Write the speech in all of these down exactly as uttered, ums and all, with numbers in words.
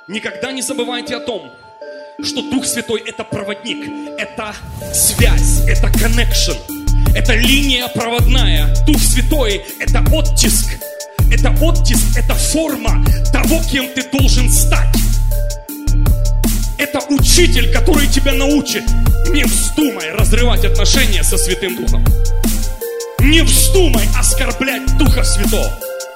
Никогда не забывайте о том, что Дух Святой – это проводник, это связь, это connection, это линия проводная. Дух Святой – это оттиск, это оттиск, это форма того, кем ты должен стать. Это учитель, который тебя научит. Не вздумай разрывать отношения со Святым Духом. Не вздумай оскорблять Духа Святого.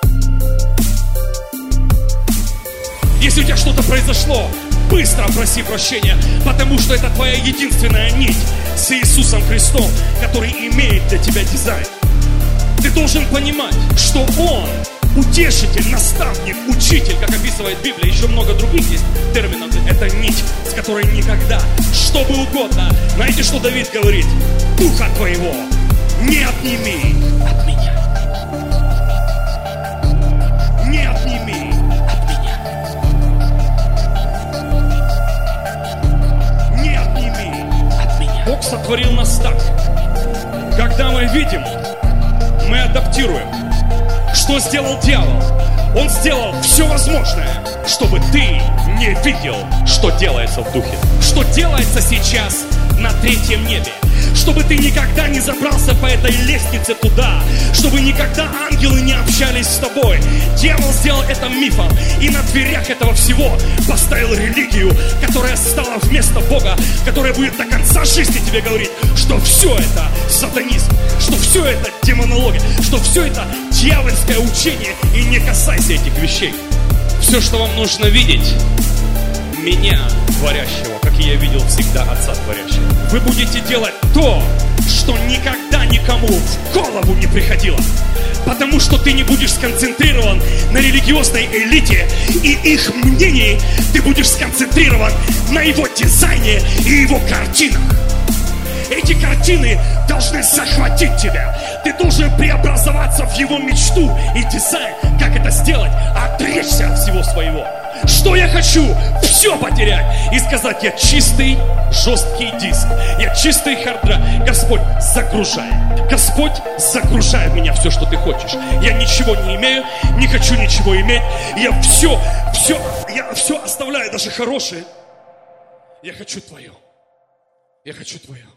Если у тебя что-то произошло, быстро проси прощения, потому что это твоя единственная нить с Иисусом Христом, который имеет для тебя дизайн. Ты должен понимать, что Он утешитель, наставник, учитель, как описывает Библия, еще много других есть терминов. Это нить, с которой никогда, что бы угодно. Знаете, что Давид говорит? Духа твоего не отними от меня. Не отними от меня. Не отними от меня. Бог сотворил нас так. Когда мы видим, мы адаптируем. Что сделал дьявол? Он сделал все возможное, чтобы ты не видел, что делается в духе. Что делается сейчас на третьем небе. Чтобы ты никогда не забрался по этой лестнице туда. Чтобы никогда ангелы не общались с тобой. Дьявол сделал это мифом. И на дверях этого всего поставил религию, которая стала вместо Бога, которая будет до конца жизни тебе говорить, что все это сатанизм, что все это демонология, что все это дьявольское учение. И не касайся этих вещей. Все, что вам нужно видеть, меня творящего, как и я видел всегда Отца творящего. Вы будете делать то, что никогда никому в голову не приходило. Потому что ты не будешь сконцентрирован на религиозной элите и их мнении. Ты будешь сконцентрирован на его дизайне и его картинах. Эти картины должны захватить тебя. Ты должен преобразоваться в его мечту и дизайн. Как это сделать? Отречься от всего своего. Что я хочу? Все потерять. И сказать, я чистый, жесткий диск. Я чистый харддрайв. Господь, загружай. Господь, загружай в меня все, что ты хочешь. Я ничего не имею, не хочу ничего иметь. Я все, все, я все оставляю, даже хорошее. Я хочу твое. Я хочу твое.